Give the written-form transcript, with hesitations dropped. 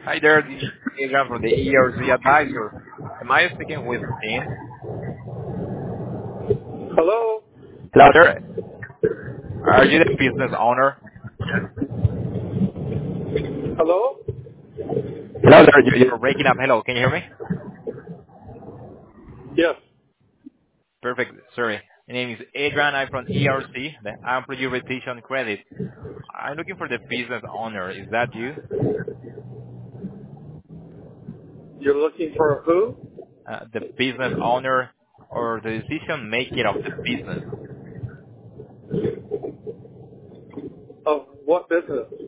Hi there, this is Adrian from the ERC Advisor. Am I speaking with Tim? Hello? Hello there. Are you the business owner? Hello? Hello there, you're breaking up. Hello, can you hear me? Yes. Perfect, sorry. My name is Adrian, I'm from ERC, the Employee Retention Credit. I'm looking for the business owner. Is that you? You're looking for who? The business owner or the decision maker of the business? Of what business?